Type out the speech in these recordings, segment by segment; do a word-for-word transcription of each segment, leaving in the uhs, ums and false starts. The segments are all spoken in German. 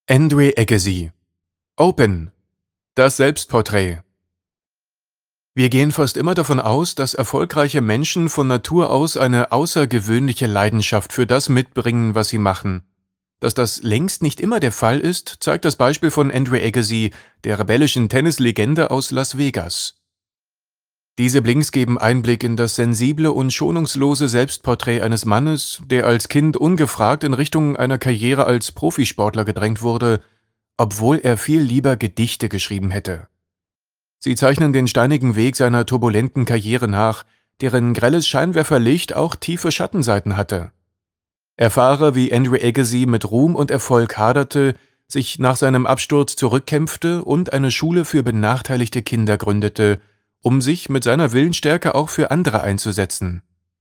Andre Agassi. Open. Das Selbstporträt. Wir gehen fast immer davon aus, dass erfolgreiche Menschen von Natur aus eine außergewöhnliche Leidenschaft für das mitbringen, was sie machen. Dass das längst nicht immer der Fall ist, zeigt das Beispiel von Andre Agassi, der rebellischen Tennislegende aus Las Vegas. Diese Blinks geben Einblick in das sensible und schonungslose Selbstporträt eines Mannes, der als Kind ungefragt in Richtung einer Karriere als Profisportler gedrängt wurde, obwohl er viel lieber Gedichte geschrieben hätte. Sie zeichnen den steinigen Weg seiner turbulenten Karriere nach, deren grelles Scheinwerferlicht auch tiefe Schattenseiten hatte. Erfahre, wie Andre Agassi mit Ruhm und Erfolg haderte, sich nach seinem Absturz zurückkämpfte und eine Schule für benachteiligte Kinder gründete, um sich mit seiner Willensstärke auch für andere einzusetzen.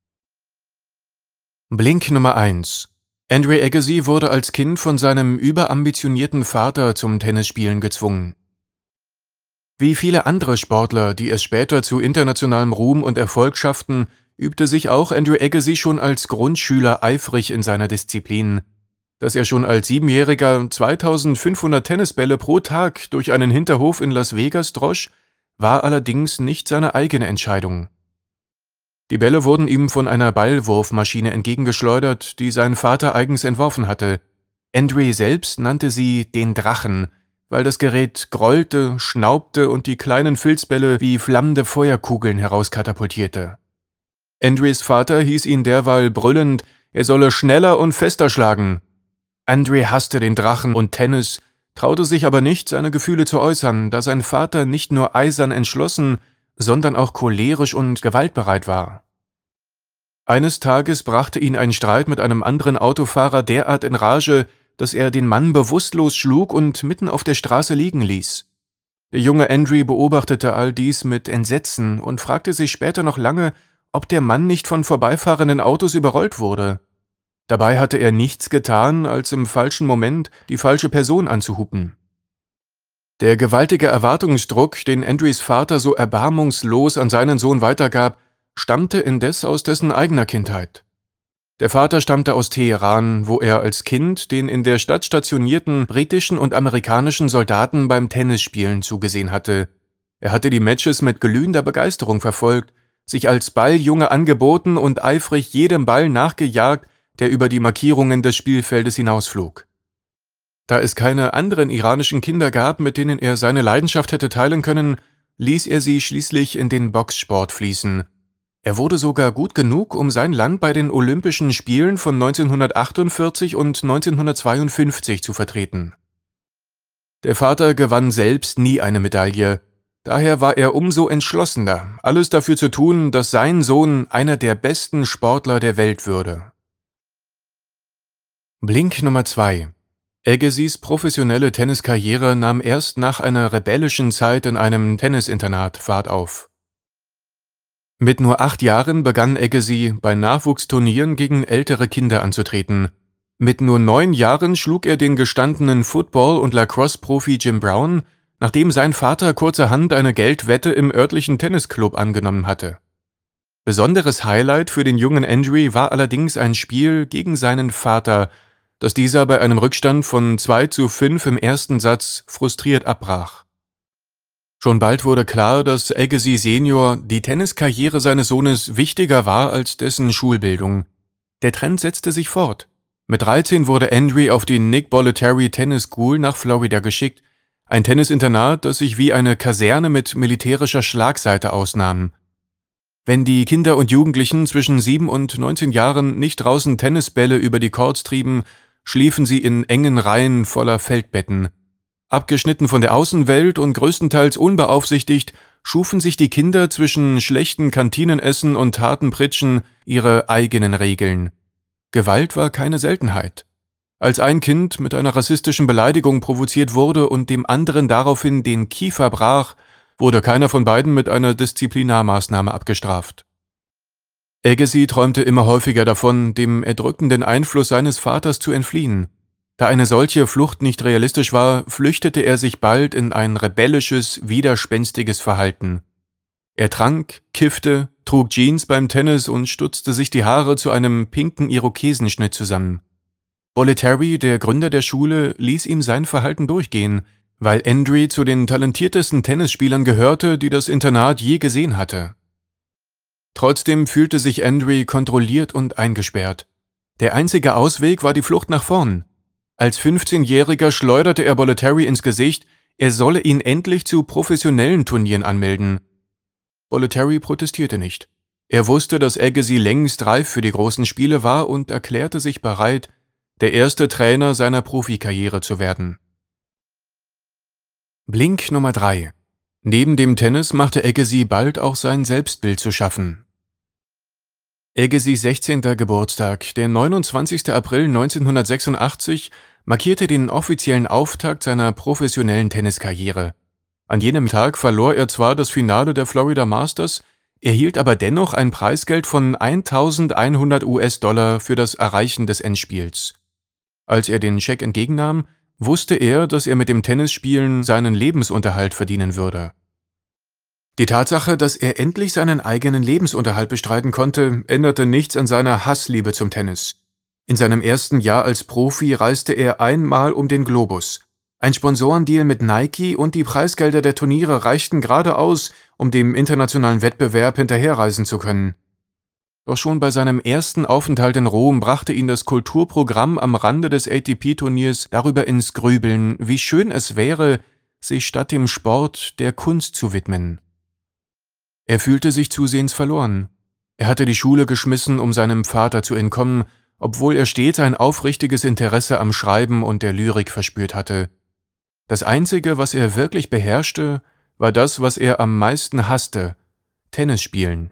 Blink Nummer eins. Andre Agassi wurde als Kind von seinem überambitionierten Vater zum Tennisspielen gezwungen. Wie viele andere Sportler, die es später zu internationalem Ruhm und Erfolg schafften, übte sich auch Andre Agassi schon als Grundschüler eifrig in seiner Disziplin. Dass er schon als Siebenjähriger zweitausendfünfhundert Tennisbälle pro Tag durch einen Hinterhof in Las Vegas drosch, war allerdings nicht seine eigene Entscheidung. Die Bälle wurden ihm von einer Ballwurfmaschine entgegengeschleudert, die sein Vater eigens entworfen hatte. Andre selbst nannte sie den Drachen, weil das Gerät grollte, schnaubte und die kleinen Filzbälle wie flammende Feuerkugeln herauskatapultierte. Andres Vater hieß ihn derweil brüllend, er solle schneller und fester schlagen. Andre hasste den Drachen und Tennis, traute sich aber nicht, seine Gefühle zu äußern, da sein Vater nicht nur eisern entschlossen, sondern auch cholerisch und gewaltbereit war. Eines Tages brachte ihn ein Streit mit einem anderen Autofahrer derart in Rage, dass er den Mann bewusstlos schlug und mitten auf der Straße liegen ließ. Der junge Andre beobachtete all dies mit Entsetzen und fragte sich später noch lange, ob der Mann nicht von vorbeifahrenden Autos überrollt wurde. Dabei hatte er nichts getan, als im falschen Moment die falsche Person anzuhupen. Der gewaltige Erwartungsdruck, den Andres Vater so erbarmungslos an seinen Sohn weitergab, stammte indes aus dessen eigener Kindheit. Der Vater stammte aus Teheran, wo er als Kind den in der Stadt stationierten britischen und amerikanischen Soldaten beim Tennisspielen zugesehen hatte. Er hatte die Matches mit glühender Begeisterung verfolgt, sich als Balljunge angeboten und eifrig jedem Ball nachgejagt, der über die Markierungen des Spielfeldes hinausflog. Da es keine anderen iranischen Kinder gab, mit denen er seine Leidenschaft hätte teilen können, ließ er sie schließlich in den Boxsport fließen. Er wurde sogar gut genug, um sein Land bei den Olympischen Spielen von neunzehnhundertachtundvierzig und neunzehnhundertzweiundfünfzig zu vertreten. Der Vater gewann selbst nie eine Medaille, daher war er umso entschlossener, alles dafür zu tun, dass sein Sohn einer der besten Sportler der Welt würde. Blink Nummer zwei. Agassis professionelle Tenniskarriere nahm erst nach einer rebellischen Zeit in einem Tennisinternat Fahrt auf. Mit nur acht Jahren begann Agassi, bei Nachwuchsturnieren gegen ältere Kinder anzutreten. Mit nur neun Jahren schlug er den gestandenen Football- und Lacrosse-Profi Jim Brown, nachdem sein Vater kurzerhand eine Geldwette im örtlichen Tennisclub angenommen hatte. Besonderes Highlight für den jungen Andre war allerdings ein Spiel gegen seinen Vater, das dieser bei einem Rückstand von zwei zu fünf im ersten Satz frustriert abbrach. Schon bald wurde klar, dass Agassi Senior die Tenniskarriere seines Sohnes wichtiger war als dessen Schulbildung. Der Trend setzte sich fort. Mit dreizehn wurde Andre auf die Nick Bollettieri Tennis School nach Florida geschickt, ein Tennisinternat, das sich wie eine Kaserne mit militärischer Schlagseite ausnahm. Wenn die Kinder und Jugendlichen zwischen sieben und neunzehn Jahren nicht draußen Tennisbälle über die Courts trieben, schliefen sie in engen Reihen voller Feldbetten. Abgeschnitten von der Außenwelt und größtenteils unbeaufsichtigt, schufen sich die Kinder zwischen schlechten Kantinenessen und harten Pritschen ihre eigenen Regeln. Gewalt war keine Seltenheit. Als ein Kind mit einer rassistischen Beleidigung provoziert wurde und dem anderen daraufhin den Kiefer brach, wurde keiner von beiden mit einer Disziplinarmaßnahme abgestraft. Agassi träumte immer häufiger davon, dem erdrückenden Einfluss seines Vaters zu entfliehen. Da eine solche Flucht nicht realistisch war, flüchtete er sich bald in ein rebellisches, widerspenstiges Verhalten. Er trank, kiffte, trug Jeans beim Tennis und stutzte sich die Haare zu einem pinken Irokesenschnitt zusammen. Bollettieri, der Gründer der Schule, ließ ihm sein Verhalten durchgehen, weil Andrew zu den talentiertesten Tennisspielern gehörte, die das Internat je gesehen hatte. Trotzdem fühlte sich Andrew kontrolliert und eingesperrt. Der einzige Ausweg war die Flucht nach vorn. Als fünfzehnjähriger schleuderte er Bollettieri ins Gesicht, er solle ihn endlich zu professionellen Turnieren anmelden. Bollettieri protestierte nicht. Er wusste, dass Agassi längst reif für die großen Spiele war und erklärte sich bereit, der erste Trainer seiner Profikarriere zu werden. Blink Nummer drei. Neben dem Tennis machte Agassi bald auch sein Selbstbild zu schaffen. Agassis sechzehnter Geburtstag, der neunundzwanzigster April neunzehnhundertsechsundachtzig, markierte den offiziellen Auftakt seiner professionellen Tenniskarriere. An jenem Tag verlor er zwar das Finale der Florida Masters, erhielt aber dennoch ein Preisgeld von eintausendeinhundert US-Dollar für das Erreichen des Endspiels. Als er den Scheck entgegennahm, wusste er, dass er mit dem Tennisspielen seinen Lebensunterhalt verdienen würde. Die Tatsache, dass er endlich seinen eigenen Lebensunterhalt bestreiten konnte, änderte nichts an seiner Hassliebe zum Tennis. In seinem ersten Jahr als Profi reiste er einmal um den Globus. Ein Sponsorendeal mit Nike und die Preisgelder der Turniere reichten gerade aus, um dem internationalen Wettbewerb hinterherreisen zu können. Doch schon bei seinem ersten Aufenthalt in Rom brachte ihn das Kulturprogramm am Rande des A T P-Turniers darüber ins Grübeln, wie schön es wäre, sich statt dem Sport der Kunst zu widmen. Er fühlte sich zusehends verloren. Er hatte die Schule geschmissen, um seinem Vater zu entkommen, obwohl er stets ein aufrichtiges Interesse am Schreiben und der Lyrik verspürt hatte. Das Einzige, was er wirklich beherrschte, war das, was er am meisten hasste: Tennisspielen.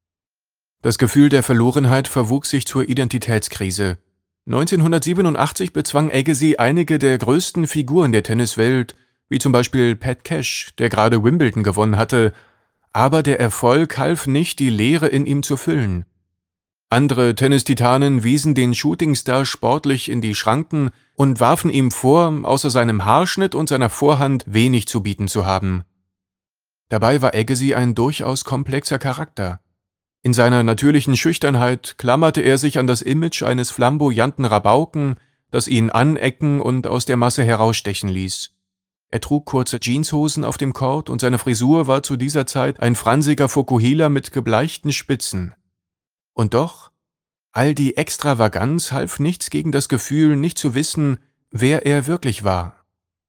Das Gefühl der Verlorenheit verwuchs sich zur Identitätskrise. neunzehnhundertsiebenundachtzig bezwang Agassi einige der größten Figuren der Tenniswelt, wie zum Beispiel Pat Cash, der gerade Wimbledon gewonnen hatte, aber der Erfolg half nicht, die Leere in ihm zu füllen. Andere Tennistitanen wiesen den Shootingstar sportlich in die Schranken und warfen ihm vor, außer seinem Haarschnitt und seiner Vorhand wenig zu bieten zu haben. Dabei war Agassi ein durchaus komplexer Charakter. In seiner natürlichen Schüchternheit klammerte er sich an das Image eines flamboyanten Rabauken, das ihn anecken und aus der Masse herausstechen ließ. Er trug kurze Jeanshosen auf dem Court und seine Frisur war zu dieser Zeit ein fransiger Fokuhila mit gebleichten Spitzen. Und doch, all die Extravaganz half nichts gegen das Gefühl, nicht zu wissen, wer er wirklich war.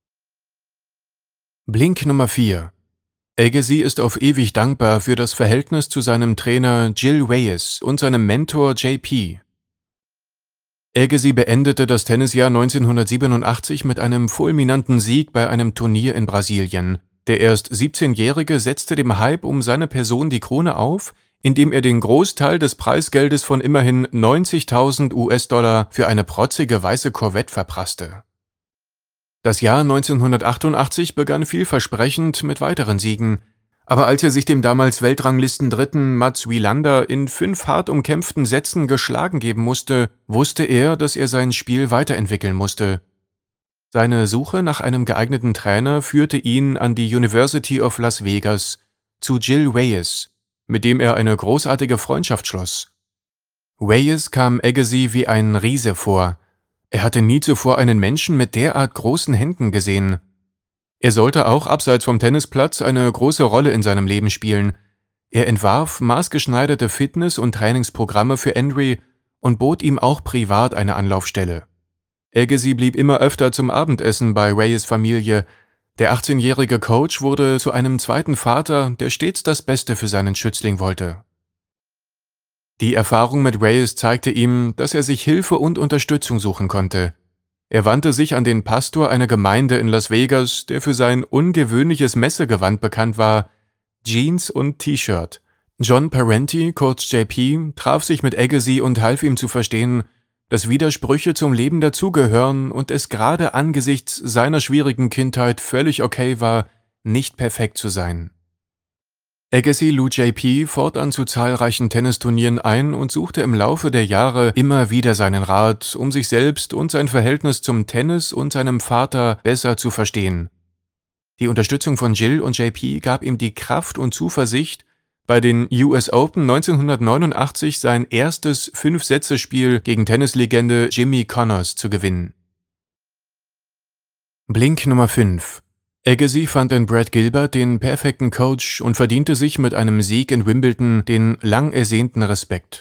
Blink Nummer vier. Agassi ist auf ewig dankbar für das Verhältnis zu seinem Trainer Gil Reyes und seinem Mentor J P. Agassi beendete das Tennisjahr neunzehnhundertsiebenundachtzig mit einem fulminanten Sieg bei einem Turnier in Brasilien. Der erst siebzehnjährige setzte dem Hype um seine Person die Krone auf, indem er den Großteil des Preisgeldes von immerhin neunzigtausend US-Dollar für eine protzige weiße Corvette verprasste. Das Jahr neunzehnhundertachtundachtzig begann vielversprechend mit weiteren Siegen, aber als er sich dem damals Weltranglistendritten Mats Wilander in fünf hart umkämpften Sätzen geschlagen geben musste, wusste er, dass er sein Spiel weiterentwickeln musste. Seine Suche nach einem geeigneten Trainer führte ihn an die University of Las Vegas, zu Gil Reyes, mit dem er eine großartige Freundschaft schloss. Reyes kam Agassi wie ein Riese vor. Er hatte nie zuvor einen Menschen mit derart großen Händen gesehen. Er sollte auch abseits vom Tennisplatz eine große Rolle in seinem Leben spielen. Er entwarf maßgeschneiderte Fitness- und Trainingsprogramme für Andrew und bot ihm auch privat eine Anlaufstelle. Agassi blieb immer öfter zum Abendessen bei Reyes Familie. Der achtzehnjährige Coach wurde zu einem zweiten Vater, der stets das Beste für seinen Schützling wollte. Die Erfahrung mit Reyes zeigte ihm, dass er sich Hilfe und Unterstützung suchen konnte. Er wandte sich an den Pastor einer Gemeinde in Las Vegas, der für sein ungewöhnliches Messegewand bekannt war, Jeans und T-Shirt. John Parenti, kurz J P, traf sich mit Agassi und half ihm zu verstehen, dass Widersprüche zum Leben dazugehören und es gerade angesichts seiner schwierigen Kindheit völlig okay war, nicht perfekt zu sein. Agassi lud J P fortan zu zahlreichen Tennisturnieren ein und suchte im Laufe der Jahre immer wieder seinen Rat, um sich selbst und sein Verhältnis zum Tennis und seinem Vater besser zu verstehen. Die Unterstützung von Gil und J P gab ihm die Kraft und Zuversicht, bei den U S Open neunzehnhundertneunundachtzig sein erstes Fünf-Sätze-Spiel gegen Tennislegende Jimmy Connors zu gewinnen. Blink Nummer fünf. Agassi fand in Brad Gilbert den perfekten Coach und verdiente sich mit einem Sieg in Wimbledon den lang ersehnten Respekt.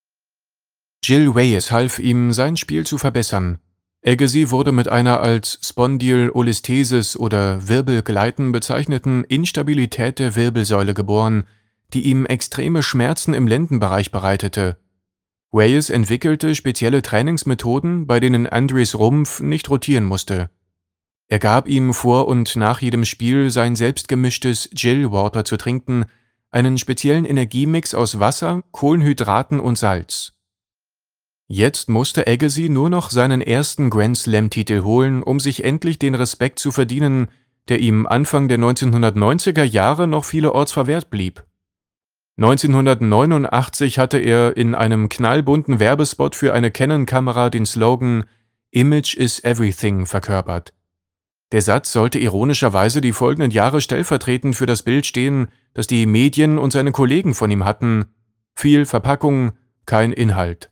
Gil Reyes half ihm, sein Spiel zu verbessern. Agassi wurde mit einer als Spondylolisthesis oder Wirbelgleiten bezeichneten Instabilität der Wirbelsäule geboren, die ihm extreme Schmerzen im Lendenbereich bereitete. Reyes entwickelte spezielle Trainingsmethoden, bei denen Andries Rumpf nicht rotieren musste. Er gab ihm vor und nach jedem Spiel sein selbstgemischtes Gil Water zu trinken, einen speziellen Energiemix aus Wasser, Kohlenhydraten und Salz. Jetzt musste Agassi nur noch seinen ersten Grand-Slam-Titel holen, um sich endlich den Respekt zu verdienen, der ihm Anfang der neunzehnhundertneunziger Jahre noch vielerorts verwehrt blieb. neunzehnhundertneunundachtzig hatte er in einem knallbunten Werbespot für eine Canon-Kamera den Slogan „Image is everything“ verkörpert. Der Satz sollte ironischerweise die folgenden Jahre stellvertretend für das Bild stehen, das die Medien und seine Kollegen von ihm hatten: viel Verpackung, kein Inhalt.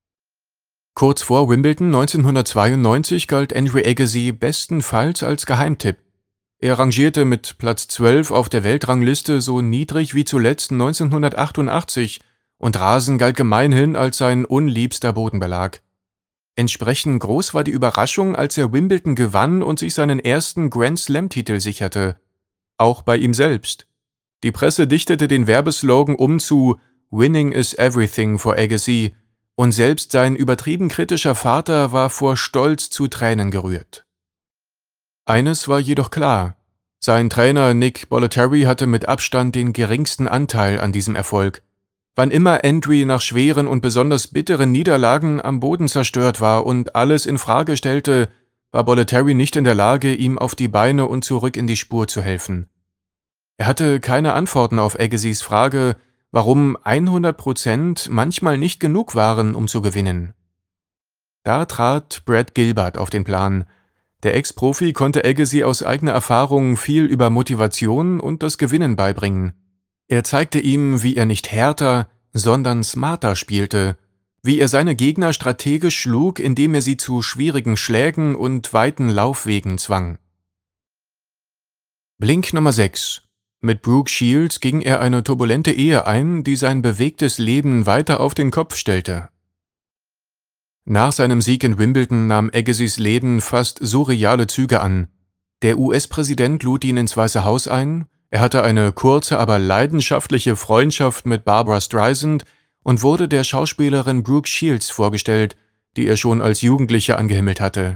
Kurz vor Wimbledon neunzehnhundertzweiundneunzig galt Andre Agassi bestenfalls als Geheimtipp. Er rangierte mit Platz zwölf auf der Weltrangliste so niedrig wie zuletzt neunzehnhundertachtundachtzig und Rasen galt gemeinhin als sein unliebster Bodenbelag. Entsprechend groß war die Überraschung, als er Wimbledon gewann und sich seinen ersten Grand-Slam-Titel sicherte. Auch bei ihm selbst. Die Presse dichtete den Werbeslogan um zu „Winning is everything for Agassi“ und selbst sein übertrieben kritischer Vater war vor Stolz zu Tränen gerührt. Eines war jedoch klar: Sein Trainer Nick Bollettieri hatte mit Abstand den geringsten Anteil an diesem Erfolg. Wann immer Andre nach schweren und besonders bitteren Niederlagen am Boden zerstört war und alles in Frage stellte, war Bollettieri nicht in der Lage, ihm auf die Beine und zurück in die Spur zu helfen. Er hatte keine Antworten auf Agassis Frage, warum hundert Prozent manchmal nicht genug waren, um zu gewinnen. Da trat Brad Gilbert auf den Plan. Der Ex-Profi konnte Agassi aus eigener Erfahrung viel über Motivation und das Gewinnen beibringen. Er zeigte ihm, wie er nicht härter, sondern smarter spielte, wie er seine Gegner strategisch schlug, indem er sie zu schwierigen Schlägen und weiten Laufwegen zwang. Blink Nummer sechs. Mit Brooke Shields ging er eine turbulente Ehe ein, die sein bewegtes Leben weiter auf den Kopf stellte. Nach seinem Sieg in Wimbledon nahm Agassis Leben fast surreale Züge an. Der U S-Präsident lud ihn ins Weiße Haus ein. Er hatte eine kurze, aber leidenschaftliche Freundschaft mit Barbra Streisand und wurde der Schauspielerin Brooke Shields vorgestellt, die er schon als Jugendliche angehimmelt hatte.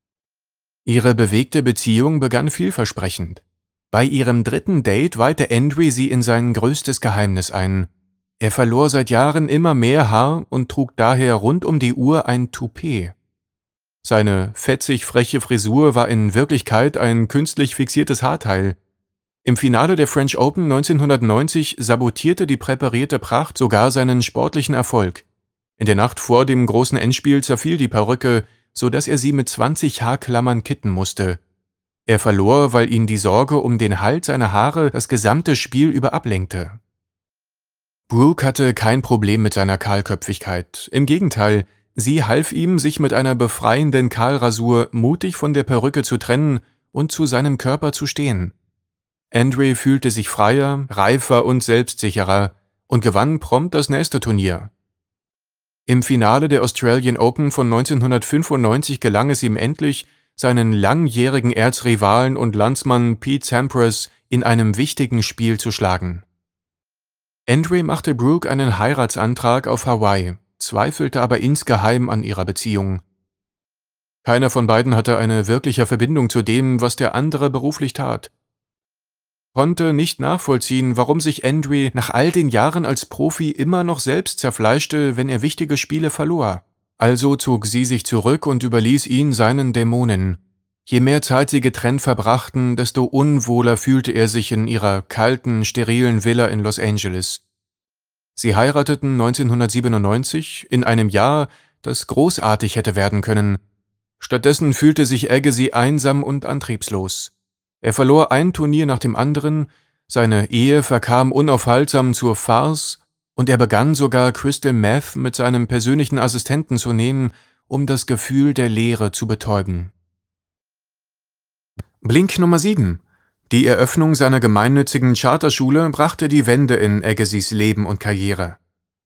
Ihre bewegte Beziehung begann vielversprechend. Bei ihrem dritten Date weihte Andre sie in sein größtes Geheimnis ein. Er verlor seit Jahren immer mehr Haar und trug daher rund um die Uhr ein Toupet. Seine fetzig freche Frisur war in Wirklichkeit ein künstlich fixiertes Haarteil. Im Finale der French Open neunzehnhundertneunzig sabotierte die präparierte Pracht sogar seinen sportlichen Erfolg. In der Nacht vor dem großen Endspiel zerfiel die Perücke, sodass er sie mit zwanzig Haarklammern kitten musste. Er verlor, weil ihn die Sorge um den Halt seiner Haare das gesamte Spiel über ablenkte. Brooke hatte kein Problem mit seiner Kahlköpfigkeit. Im Gegenteil, sie half ihm, sich mit einer befreienden Kahlrasur mutig von der Perücke zu trennen und zu seinem Körper zu stehen. Andre fühlte sich freier, reifer und selbstsicherer und gewann prompt das nächste Turnier. Im Finale der Australian Open von neunzehnhundertfünfundneunzig gelang es ihm endlich, seinen langjährigen Erzrivalen und Landsmann Pete Sampras in einem wichtigen Spiel zu schlagen. Andre machte Brooke einen Heiratsantrag auf Hawaii, zweifelte aber insgeheim an ihrer Beziehung. Keiner von beiden hatte eine wirkliche Verbindung zu dem, was der andere beruflich tat. Konnte nicht nachvollziehen, warum sich Andre nach all den Jahren als Profi immer noch selbst zerfleischte, wenn er wichtige Spiele verlor. Also zog sie sich zurück und überließ ihn seinen Dämonen. Je mehr Zeit sie getrennt verbrachten, desto unwohler fühlte er sich in ihrer kalten, sterilen Villa in Los Angeles. Sie heirateten neunzehnhundertsiebenundneunzig, in einem Jahr, das großartig hätte werden können. Stattdessen fühlte sich Agassi einsam und antriebslos. Er verlor ein Turnier nach dem anderen, Seine Ehe verkam unaufhaltsam zur Farce und er begann sogar Crystal Meth mit seinem persönlichen Assistenten zu nehmen, um das Gefühl der Leere zu betäuben. Blink Nummer sieben. Die Eröffnung seiner gemeinnützigen Charterschule brachte die Wende in Agassizs Leben und Karriere.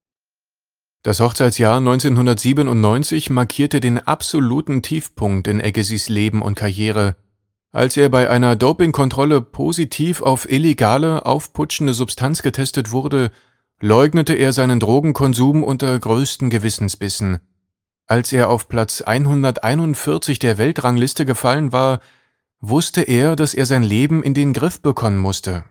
Das Hochzeitsjahr neunzehnhundertsiebenundneunzig markierte den absoluten Tiefpunkt in Agassizs Leben und Karriere, als er bei einer Dopingkontrolle positiv auf illegale, aufputschende Substanz getestet wurde, leugnete er seinen Drogenkonsum unter größten Gewissensbissen. Als er auf Platz hunderteinundvierzig der Weltrangliste gefallen war, wusste er, dass er sein Leben in den Griff bekommen musste.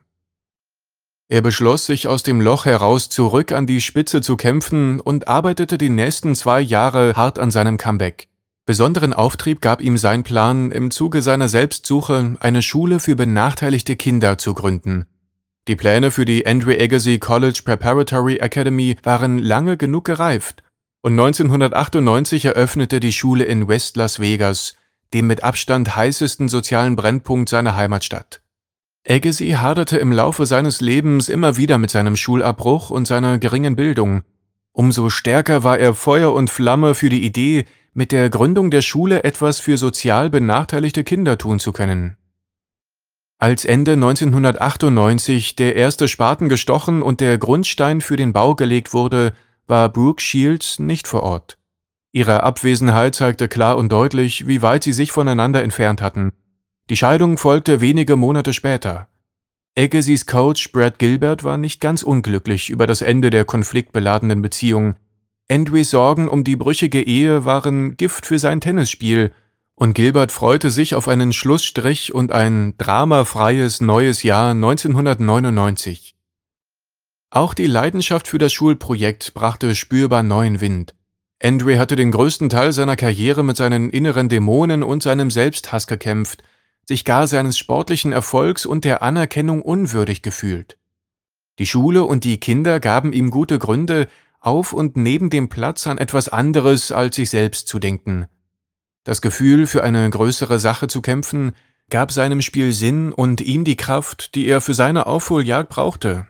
Er beschloss, sich aus dem Loch heraus zurück an die Spitze zu kämpfen und arbeitete die nächsten zwei Jahre hart an seinem Comeback. Besonderen Auftrieb gab ihm sein Plan, im Zuge seiner Selbstsuche eine Schule für benachteiligte Kinder zu gründen. Die Pläne für die Andre Agassi College Preparatory Academy waren lange genug gereift und neunzehnhundertachtundneunzig eröffnete die Schule in West Las Vegas, dem mit Abstand heißesten sozialen Brennpunkt seiner Heimatstadt. Agassi haderte im Laufe seines Lebens immer wieder mit seinem Schulabbruch und seiner geringen Bildung. Umso stärker war er Feuer und Flamme für die Idee, mit der Gründung der Schule etwas für sozial benachteiligte Kinder tun zu können. Als Ende neunzehnhundertachtundneunzig der erste Spaten gestochen und der Grundstein für den Bau gelegt wurde, war Brooke Shields nicht vor Ort. Ihre Abwesenheit zeigte klar und deutlich, wie weit sie sich voneinander entfernt hatten. Die Scheidung folgte wenige Monate später. Agassizs Coach Brad Gilbert war nicht ganz unglücklich über das Ende der konfliktbeladenen Beziehung. Andres Sorgen um die brüchige Ehe waren Gift für sein Tennisspiel, und Gilbert freute sich auf einen Schlussstrich und ein dramafreies neues Jahr neunzehnhundertneunundneunzig. Auch die Leidenschaft für das Schulprojekt brachte spürbar neuen Wind. Andre hatte den größten Teil seiner Karriere mit seinen inneren Dämonen und seinem Selbsthass gekämpft, sich gar seines sportlichen Erfolgs und der Anerkennung unwürdig gefühlt. Die Schule und die Kinder gaben ihm gute Gründe, auf und neben dem Platz an etwas anderes als sich selbst zu denken. Das Gefühl, für eine größere Sache zu kämpfen, gab seinem Spiel Sinn und ihm die Kraft, die er für seine Aufholjagd brauchte.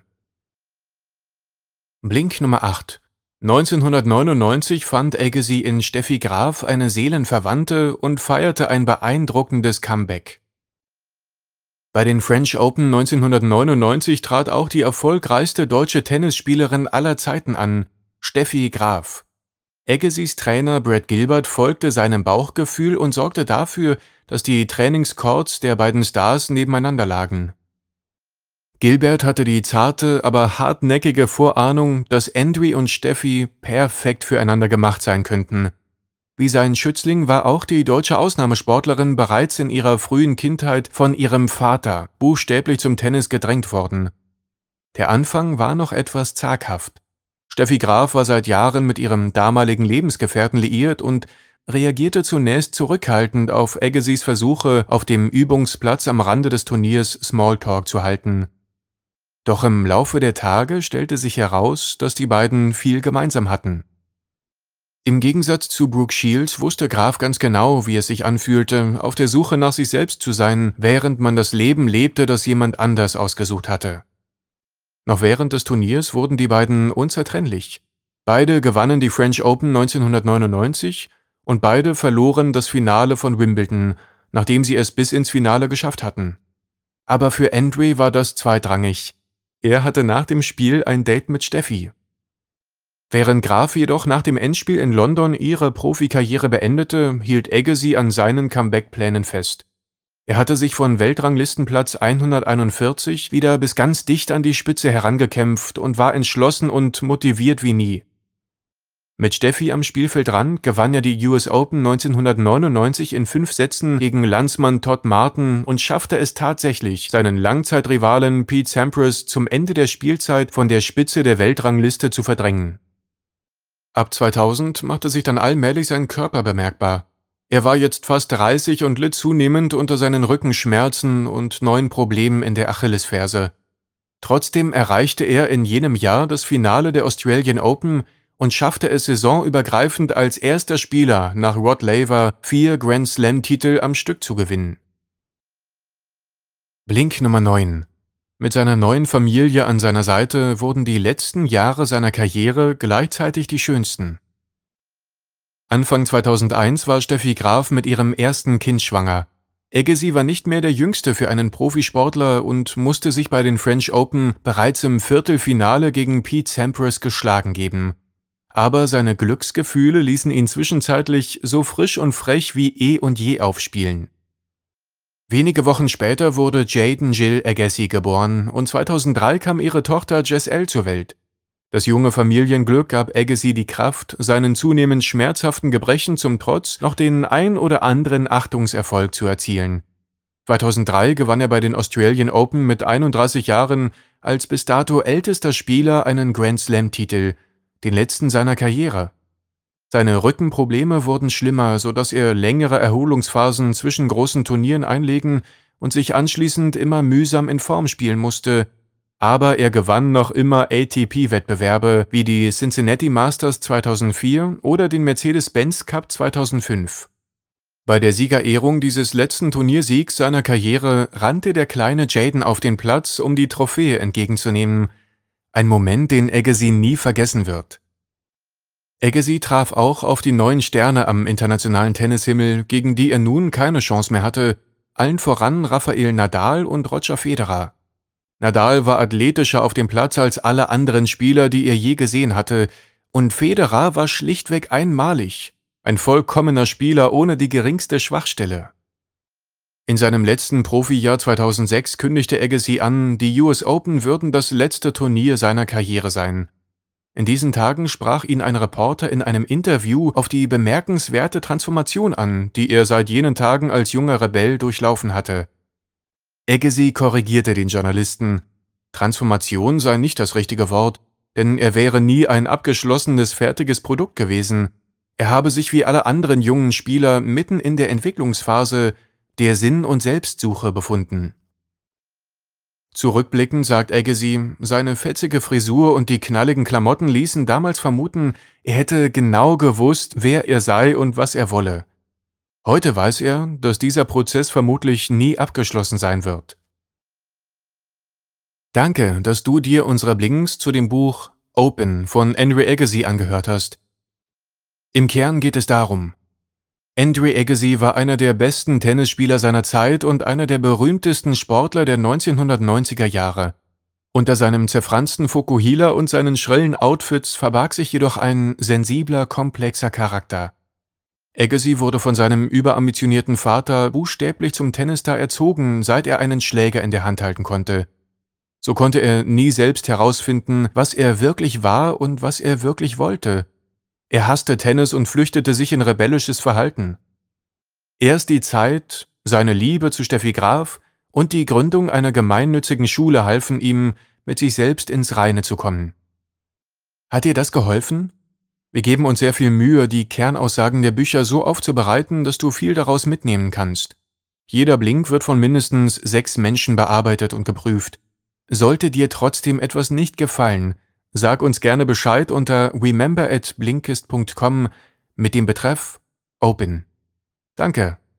Blink Nummer acht. neunzehnhundertneunundneunzig fand Agassi in Steffi Graf eine Seelenverwandte und feierte ein beeindruckendes Comeback. Bei den French Open neunzehnhundertneunundneunzig trat auch die erfolgreichste deutsche Tennisspielerin aller Zeiten an, Steffi Graf. Agassizs Trainer Brad Gilbert folgte seinem Bauchgefühl und sorgte dafür, dass die Trainingscourts der beiden Stars nebeneinander lagen. Gilbert hatte die zarte, aber hartnäckige Vorahnung, dass Andre und Steffi perfekt füreinander gemacht sein könnten. Wie sein Schützling war auch die deutsche Ausnahmesportlerin bereits in ihrer frühen Kindheit von ihrem Vater buchstäblich zum Tennis gedrängt worden. Der Anfang war noch etwas zaghaft. Steffi Graf war seit Jahren mit ihrem damaligen Lebensgefährten liiert und reagierte zunächst zurückhaltend auf Agassizs Versuche, auf dem Übungsplatz am Rande des Turniers Smalltalk zu halten. Doch im Laufe der Tage stellte sich heraus, dass die beiden viel gemeinsam hatten. Im Gegensatz zu Brooke Shields wusste Graf ganz genau, wie es sich anfühlte, auf der Suche nach sich selbst zu sein, während man das Leben lebte, das jemand anders ausgesucht hatte. Noch während des Turniers wurden die beiden unzertrennlich. Beide gewannen die French Open neunzehnhundertneunundneunzig und beide verloren das Finale von Wimbledon, nachdem sie es bis ins Finale geschafft hatten. Aber für Andre war das zweitrangig. Er hatte nach dem Spiel ein Date mit Steffi. Während Graf jedoch nach dem Endspiel in London ihre Profikarriere beendete, hielt Agassi an seinen Comeback-Plänen fest. Er hatte sich von Weltranglistenplatz hunderteinundvierzig wieder bis ganz dicht an die Spitze herangekämpft und war entschlossen und motiviert wie nie. Mit Steffi am Spielfeldrand gewann er die U S Open neunzehnhundertneunundneunzig in fünf Sätzen gegen Landsmann Todd Martin und schaffte es tatsächlich, seinen Langzeitrivalen Pete Sampras zum Ende der Spielzeit von der Spitze der Weltrangliste zu verdrängen. Ab zweitausend machte sich dann allmählich sein Körper bemerkbar. Er war jetzt fast dreißig und litt zunehmend unter seinen Rückenschmerzen und neuen Problemen in der Achillesferse. Trotzdem erreichte er in jenem Jahr das Finale der Australian Open und schaffte es saisonübergreifend als erster Spieler nach Rod Laver vier Grand-Slam-Titel am Stück zu gewinnen. Blink Nummer neun. Mit seiner neuen Familie an seiner Seite wurden die letzten Jahre seiner Karriere gleichzeitig die schönsten. Anfang zweitausendeins war Steffi Graf mit ihrem ersten Kind schwanger. Agassi war nicht mehr der Jüngste für einen Profisportler und musste sich bei den French Open bereits im Viertelfinale gegen Pete Sampras geschlagen geben. Aber seine Glücksgefühle ließen ihn zwischenzeitlich so frisch und frech wie eh und je aufspielen. Wenige Wochen später wurde Jayden Jill Agassi geboren und zweitausenddrei kam ihre Tochter Jess-Elle zur Welt. Das junge Familienglück gab Agassi die Kraft, seinen zunehmend schmerzhaften Gebrechen zum Trotz noch den ein oder anderen Achtungserfolg zu erzielen. zweitausenddrei gewann er bei den Australian Open mit einunddreißig Jahren als bis dato ältester Spieler einen Grand-Slam-Titel, den letzten seiner Karriere. Seine Rückenprobleme wurden schlimmer, sodass er längere Erholungsphasen zwischen großen Turnieren einlegen und sich anschließend immer mühsam in Form spielen musste, aber er gewann noch immer A T P-Wettbewerbe wie die Cincinnati Masters zweitausendvier oder den Mercedes-Benz Cup zweitausendfünf. Bei der Siegerehrung dieses letzten Turniersiegs seiner Karriere rannte der kleine Jayden auf den Platz, um die Trophäe entgegenzunehmen. Ein Moment, den Agassi nie vergessen wird. Agassi traf auch auf die neuen Sterne am internationalen Tennishimmel, gegen die er nun keine Chance mehr hatte, allen voran Rafael Nadal und Roger Federer. Nadal war athletischer auf dem Platz als alle anderen Spieler, die er je gesehen hatte, und Federer war schlichtweg einmalig, ein vollkommener Spieler ohne die geringste Schwachstelle. In seinem letzten Profijahr zweitausendsechs kündigte Agassi an, die U S Open würden das letzte Turnier seiner Karriere sein. In diesen Tagen sprach ihn ein Reporter in einem Interview auf die bemerkenswerte Transformation an, die er seit jenen Tagen als junger Rebell durchlaufen hatte. Agassi korrigierte den Journalisten. Transformation sei nicht das richtige Wort, denn er wäre nie ein abgeschlossenes, fertiges Produkt gewesen. Er habe sich wie alle anderen jungen Spieler mitten in der Entwicklungsphase der Sinn- und Selbstsuche befunden. Zurückblickend sagt Agassi, seine fetzige Frisur und die knalligen Klamotten ließen damals vermuten, er hätte genau gewusst, wer er sei und was er wolle. Heute weiß er, dass dieser Prozess vermutlich nie abgeschlossen sein wird. Danke, dass du dir unsere Blinks zu dem Buch Open von Andre Agassi angehört hast. Im Kern geht es darum: Andre Agassi war einer der besten Tennisspieler seiner Zeit und einer der berühmtesten Sportler der neunzehnhundertneunziger Jahre. Unter seinem zerfransten Fukuhila und seinen schrillen Outfits verbarg sich jedoch ein sensibler, komplexer Charakter. Agassi wurde von seinem überambitionierten Vater buchstäblich zum Tennisstar erzogen, seit er einen Schläger in der Hand halten konnte. So konnte er nie selbst herausfinden, was er wirklich war und was er wirklich wollte. Er hasste Tennis und flüchtete sich in rebellisches Verhalten. Erst die Zeit, seine Liebe zu Steffi Graf und die Gründung einer gemeinnützigen Schule halfen ihm, mit sich selbst ins Reine zu kommen. Hat dir das geholfen? Wir geben uns sehr viel Mühe, die Kernaussagen der Bücher so aufzubereiten, dass du viel daraus mitnehmen kannst. Jeder Blink wird von mindestens sechs Menschen bearbeitet und geprüft. Sollte dir trotzdem etwas nicht gefallen, sag uns gerne Bescheid unter remember at blinkist punkt com mit dem Betreff Open. Danke.